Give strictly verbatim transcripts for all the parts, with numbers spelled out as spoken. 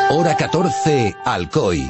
Hora catorce, Alcoy.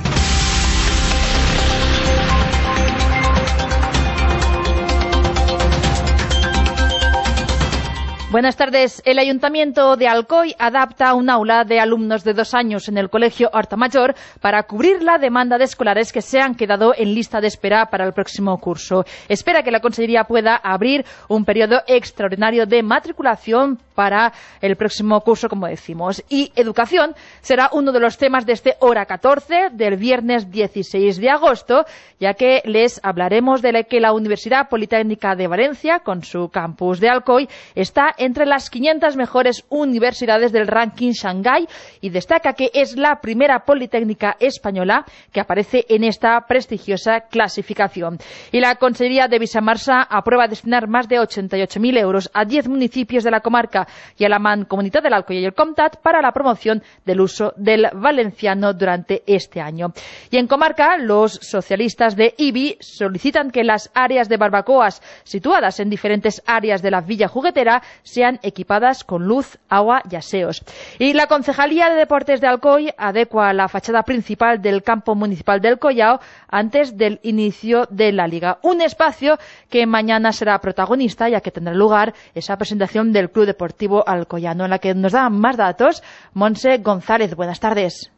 Buenas tardes. El Ayuntamiento de Alcoy adapta un aula de alumnos de dos años en el Colegio Horta-Mayor para cubrir la demanda de escolares que se han quedado en lista de espera para el próximo curso. Espera que la Consellería pueda abrir un periodo extraordinario de matriculación para el próximo curso, como decimos. Y educación será uno de los temas de este Hora catorce del viernes dieciséis de agosto, ya que les hablaremos de que la Universidad Politécnica de Valencia, con su campus de Alcoy, está entre las quinientas mejores universidades del ranking Shanghái y destaca que es la primera politécnica española que aparece en esta prestigiosa clasificación. Y la Consellería de Villamarsa aprueba destinar más de ochenta y ocho mil euros a diez municipios de la comarca y a la Mancomunitat del Alcoy y el Comtat para la promoción del uso del valenciano durante este año. Y en comarca, los socialistas de I B I solicitan que las áreas de barbacoas situadas en diferentes áreas de la Villa Juguetera sean equipadas con luz, agua y aseos. Y la Concejalía de Deportes de Alcoy adecua la fachada principal del campo municipal del Collao antes del inicio de la Liga. Un espacio que mañana será protagonista, ya que tendrá lugar esa presentación del Club Deportivo Alcoyano, en la que nos da más datos Montse González. Buenas tardes.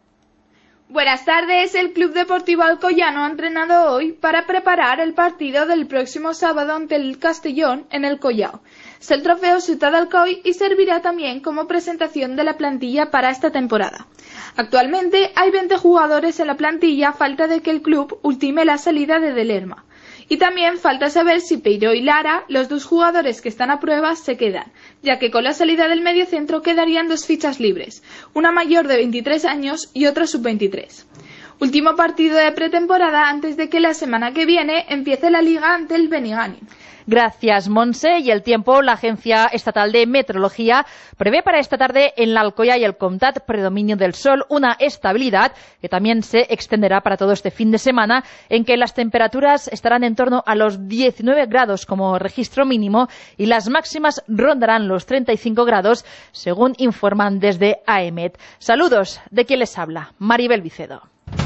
Buenas tardes. El Club Deportivo Alcoyano ha entrenado hoy para preparar el partido del próximo sábado ante el Castellón en el Collao. Es el trofeo Ciutat d'Alcoy y servirá también como presentación de la plantilla para esta temporada. Actualmente hay veinte jugadores en la plantilla a falta de que el club ultime la salida de Delerma. Y también falta saber si Peiró y Lara, los dos jugadores que están a prueba, se quedan, ya que con la salida del mediocentro quedarían dos fichas libres, una mayor de veintitrés años y otra sub veintitrés. Último partido de pretemporada antes de que la semana que viene empiece la liga ante el Benigànim. Gracias, Montse. Y el tiempo, la Agencia Estatal de Meteorología prevé para esta tarde en la Alcoya y el Comtat predominio del sol, una estabilidad que también se extenderá para todo este fin de semana, en que las temperaturas estarán en torno a los diecinueve grados como registro mínimo y las máximas rondarán los treinta y cinco grados, según informan desde A E M E T. Saludos de quien les habla, Maribel Vicedo.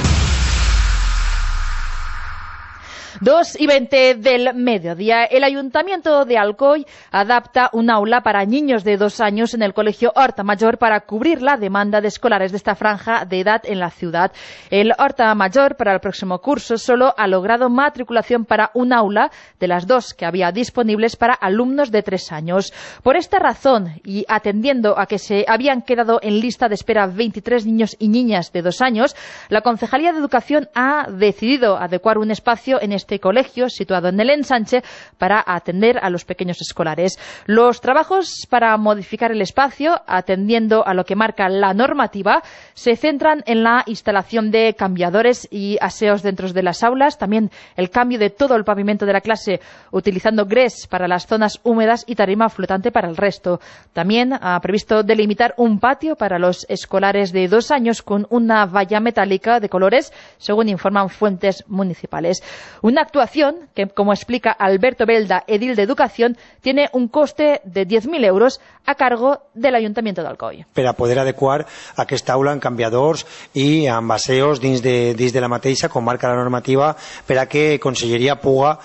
Dos y veinte del mediodía. El Ayuntamiento de Alcoy adapta un aula para niños de dos años en el Colegio Horta-Mayor para cubrir la demanda de escolares de esta franja de edad en la ciudad. El Horta-Mayor para el próximo curso solo ha logrado matriculación para un aula de las dos que había disponibles para alumnos de tres años. Por esta razón, y atendiendo a que se habían quedado en lista de espera veintitrés niños y niñas de dos años, la Concejalía de Educación ha decidido adecuar un espacio en este colegio situado en el Ensanche para atender a los pequeños escolares. Los trabajos para modificar el espacio, atendiendo a lo que marca la normativa, se centran en la instalación de cambiadores y aseos dentro de las aulas, también el cambio de todo el pavimento de la clase utilizando grés para las zonas húmedas y tarima flotante para el resto. También ha previsto delimitar un patio para los escolares de dos años con una valla metálica de colores, según informan fuentes municipales. Una actuación que, como explica Alberto Belda, edil de Educación, tiene un coste de diez mil euros a cargo del Ayuntamiento d'Alcoy. Per a poder adequar aquesta aula en canviadors i amb aseos dins de, dins de la mateixa, com marca la normativa, per a que Conselleria puga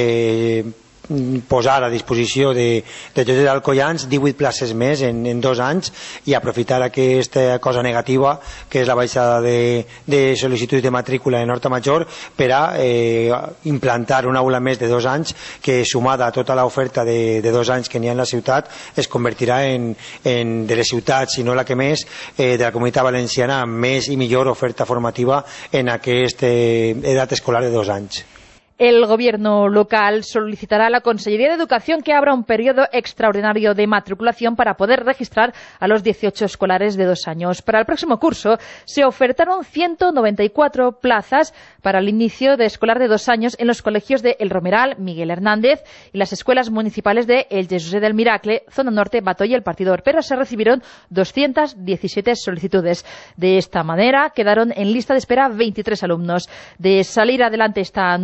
eh, posar a disposició de, de tots els alcoians divuit places més en, en dos anys i aprofitar aquesta cosa negativa que és la baixada de, de sol·licituds de matrícula en Horta-Mayor per a eh, implantar una aula més de dos anys que, sumada a tota l'oferta de, de dos anys que n'hi ha en la ciutat, es convertirà en, en de les ciutats, si no la que més, eh, de la Comunitat Valenciana amb més i millor oferta formativa en aquesta edat escolar de dos anys. El Gobierno local solicitará a la Consellería de Educación que abra un periodo extraordinario de matriculación para poder registrar a los dieciocho escolares de dos años. Para el próximo curso se ofertaron ciento noventa y cuatro plazas para el inicio de escolar de dos años en los colegios de El Romeral, Miguel Hernández y las escuelas municipales de El Jesús del Miracle, Zona Norte, Bató y El Partidor, pero se recibieron doscientas diecisiete solicitudes. De esta manera quedaron en lista de espera veintitrés alumnos. De salir adelante esta nueva aula,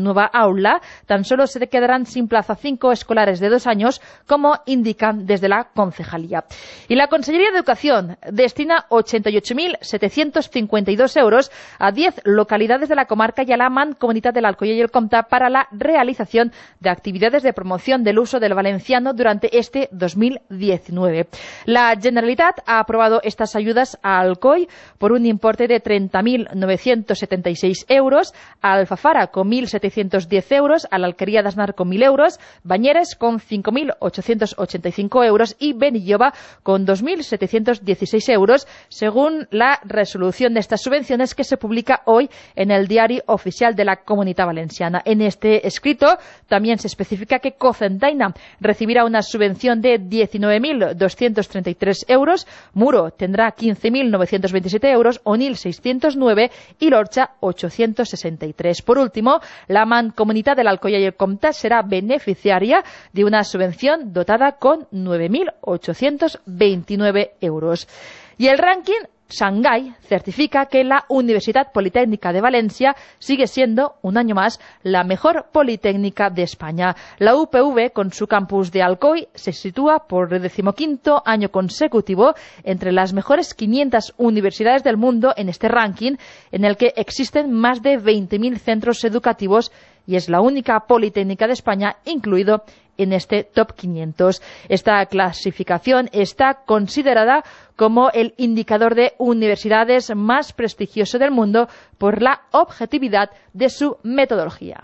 aula, tan solo se quedarán sin plaza cinco escolares de dos años, como indican desde la concejalía. Y la Consellería de Educación destina ochenta y ocho mil setecientos cincuenta y dos euros a diez localidades de la comarca y a la Mancomunitat de l'Alcoià y el Comtat para la realización de actividades de promoción del uso del valenciano durante este dos mil diecinueve. La Generalitat ha aprobado estas ayudas a Alcoi por un importe de treinta mil novecientos setenta y seis euros, a Alfafara con mil setecientos diez euros, a la Alquería d'Asnar con mil euros, Bañeres con cinco mil ochocientos ochenta y cinco euros y Benilloba con dos mil setecientos dieciséis euros, según la resolución de estas subvenciones que se publica hoy en el Diari Oficial de la Comunitat Valenciana. En este escrito también se especifica que Cocentaina recibirá una subvención de diecinueve mil doscientos treinta y tres euros, Muro tendrá quince mil novecientos veintisiete euros, Onil seiscientos nueve y L'Orxa ochocientos sesenta y tres. Por último, la Mancomunitat de l'Alcoià y el Comtat será beneficiaria de una subvención dotada con nueve mil ochocientos veintinueve euros. Y el ranking Shanghái certifica que la Universidad Politécnica de Valencia sigue siendo, un año más, la mejor politécnica de España. La U P V, con su campus de Alcoi, se sitúa por el decimoquinto año consecutivo entre las mejores quinientas universidades del mundo en este ranking, en el que existen más de veinte mil centros educativos y es la única politécnica de España incluido en este top quinientos. Esta clasificación está considerada como el indicador de universidades más prestigioso del mundo por la objetividad de su metodología.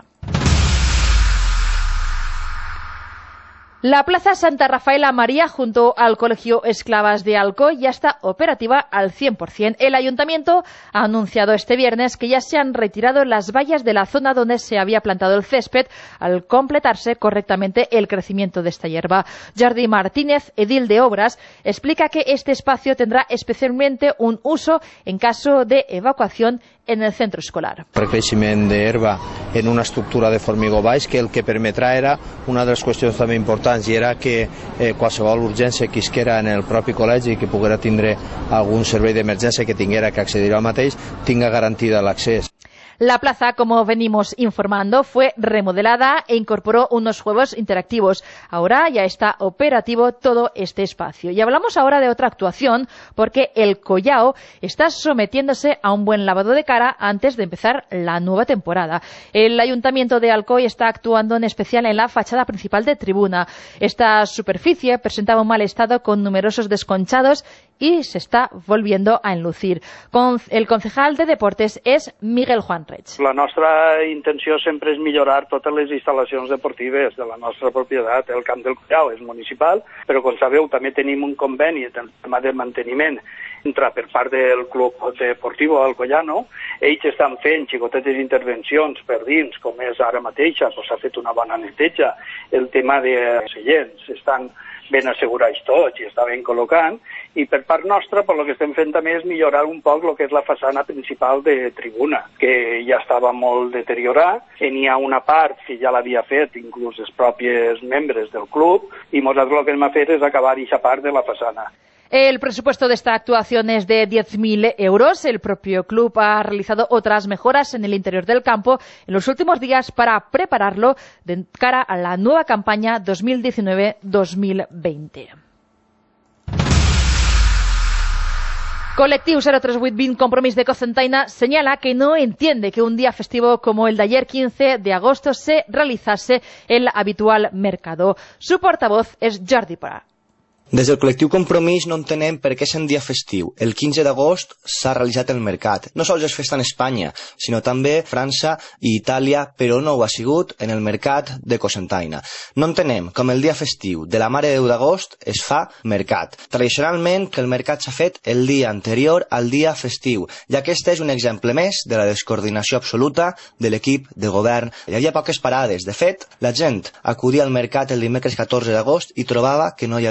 La Plaza Santa Rafaela María, junto al Colegio Esclavas de Alcoi, ya está operativa al cien por cien. El Ayuntamiento ha anunciado este viernes que ya se han retirado las vallas de la zona donde se había plantado el césped al completarse correctamente el crecimiento de esta hierba. Jordi Martínez, edil de Obras, explica que este espacio tendrá especialmente un uso en caso de evacuación en el centre escolar. Recreixement d'herba en una estructura de formigó baix, que el que permetrà era una de les qüestions també importants, i era que eh, qualsevol urgència que isquera en el propi col·legi i que poguera tindre algun servei d'emergència que tinguera que accedir al mateix, tinga garantida l'accés. La plaza, como venimos informando, fue remodelada e incorporó unos juegos interactivos. Ahora ya está operativo todo este espacio. Y hablamos ahora de otra actuación, porque el Collao está sometiéndose a un buen lavado de cara antes de empezar la nueva temporada. El Ayuntamiento de Alcoi está actuando en especial en la fachada principal de tribuna. Esta superficie presentaba un mal estado con numerosos desconchados y se está volviendo a enlucir. Con el concejal de Deportes es Miguel Juan Reig. La nostra intenció sempre és millorar totes les instal·lacions deportives de la nostra propietat. El Camp del Collao és municipal, però com sabeu també tenim un conveni del tema de manteniment entra per part del Club Deportiu Alcoiano. Ells estan fent xicotetes intervencions per dins, com és ara mateixa, doncs s'ha fet una bona neteja. El tema de seients estan ben assegurats tots i està ben col·locant, i per part nostra per lo que estem fent també és millorar un poc el que és la façana principal de tribuna, que ja estava molt deteriorada, i n'hi ha una part que ja l'havia fet inclús els propis membres del club, i nosaltres el que hem fet és acabar aquesta part de la façana. El presupuesto de esta actuación es de diez mil euros. El propio club ha realizado otras mejoras en el interior del campo en los últimos días para prepararlo de cara a la nueva campaña dos mil diecinueve dos mil veinte. Colectivo cero tres vuit vint Compromís de Cocentaina señala que no entiende que un día festivo como el de ayer quince de agosto se realizase el habitual mercado. Su portavoz es Jordi Prat. Des del col·lectiu Compromís no entenem per què sent dia festiu. El quinze d'agost s'ha realitzat el mercat. No sols és festa en Espanya, sinó també França i Itàlia, però no ho ha sigut en el mercat de Cocentaina. No entenem com el dia festiu de la Mare de Déu d'agost es fa mercat. Tradicionalment que el mercat s'ha fet el dia anterior al dia festiu, i aquest és un exemple més de la descoordinació absoluta de l'equip de govern. Hi havia poques parades. De fet, la gent acudia al mercat el dimecres catorze d'agost i trobava que no hi havia res.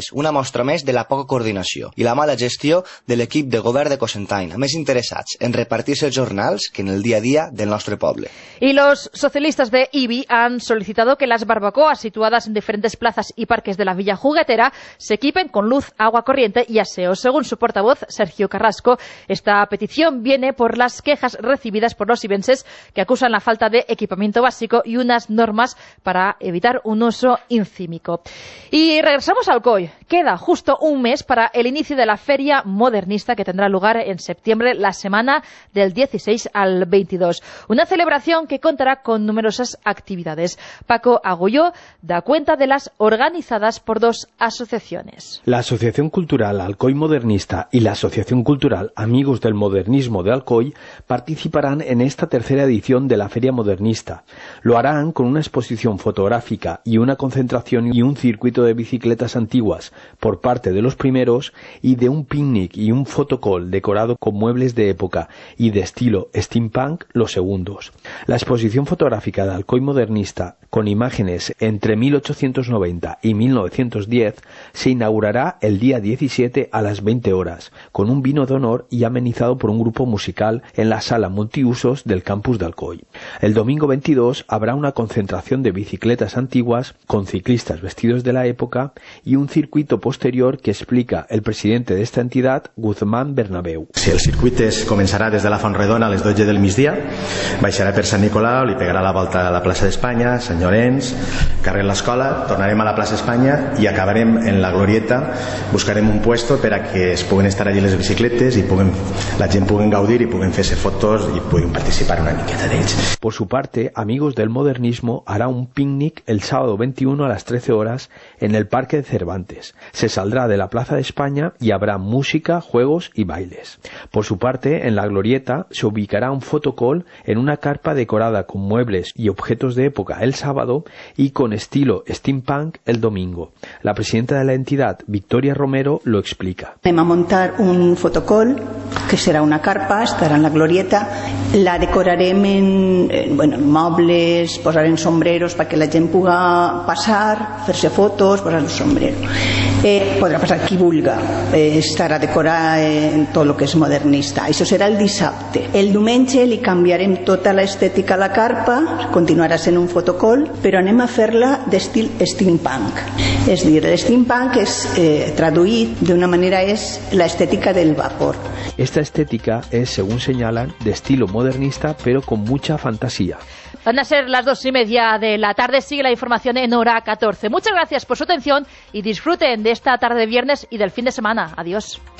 és una mostra més de la poca coordinació i la mala gestió de l'equip de govern de Cocentaina, més interessats en repartir-se els jornals que en el día a día del nuestro pueblo. Y los socialistas de I B I han solicitado que las barbacoas situadas en diferentes plazas y parques de la Villa Juguetera se equipen con luz, agua corriente y aseo. Según su portavoz, Sergio Carrasco, esta petición viene por las quejas recibidas por los ibenses que acusan la falta de equipamiento básico y unas normas para evitar un uso incívico. Y regresamos al Alcoy. Queda justo un mes para el inicio de la Feria Modernista que tendrá lugar en septiembre, la semana del dieciséis al veintidós. Una celebración que contará con numerosas actividades. Paco Agulló da cuenta de las organizadas por dos asociaciones. La Asociación Cultural Alcoy Modernista y la Asociación Cultural Amigos del Modernismo de Alcoy participarán en esta tercera edición de la Feria Modernista. Lo harán con una exposición fotográfica y una concentración y un circuito de bicicletas antiguas por parte de los primeros y de un picnic y un fotocall decorado con muebles de época y de estilo steampunk los segundos. La exposición fotográfica de Alcoy Modernista con imágenes entre mil ochocientos noventa y mil novecientos diez se inaugurará el día diecisiete a las veinte horas con un vino de honor y amenizado por un grupo musical en la sala multiusos del campus de Alcoy. El domingo veintidós habrá una concentración de bicicletas antiguas con ciclistas vestidos de la época y un circuito posterior que explica el presidente de esta entidad, Guzmán Bernabéu. Si el circuit es, començarà des de la Fontredona a les dotze del migdia, baixarà per Sant Nicolau, li pegarà la volta a la plaça d'Espanya, Sant Llorenç, carrer l'Escola, tornarem a la plaça Espanya i acabarem en la Glorieta. Buscarem un puesto per a que es puguen estar allí les bicicletes i puguen, la gent puguen gaudir i puguen fer-se fotos i puguen participar una miqueta d'ells. Por su parte, Amigos del Modernismo hará un picnic el sábado veintiuno a las trece horas en el Parque de Cervantes. Se saldrá de la Plaza de España y habrá música, juegos y bailes. Por su parte, en la Glorieta se ubicará un fotocall en una carpa decorada con muebles y objetos de época el sábado y con estilo steampunk el domingo. La presidenta de la entidad, Victoria Romero, lo explica. Anem a montar un fotocall que serà una carpa, estarà en la Glorieta, la decorarem en, en, bueno, en mobles, posarem sombreros perquè la gent puga passar, fer-se fotos, posar el sombrero. Eh, podrà passar qui vulga, eh, estarà decorat en tot el que és modernista. Això serà el dissabte. El diumenge li canviarem tota l'estètica a la carpa, continuarà sent un fotocall, però anem a fer-la d'estil steampunk. És dir, el steampunk és eh, traduït d'una manera és l'estètica del vapor. Esta estética es, según señalan, de estilo modernista, pero con mucha fantasía. Van a ser las dos y media de la tarde. Sigue la información en hora catorce. Muchas gracias por su atención y disfruten de esta tarde de viernes y del fin de semana. Adiós.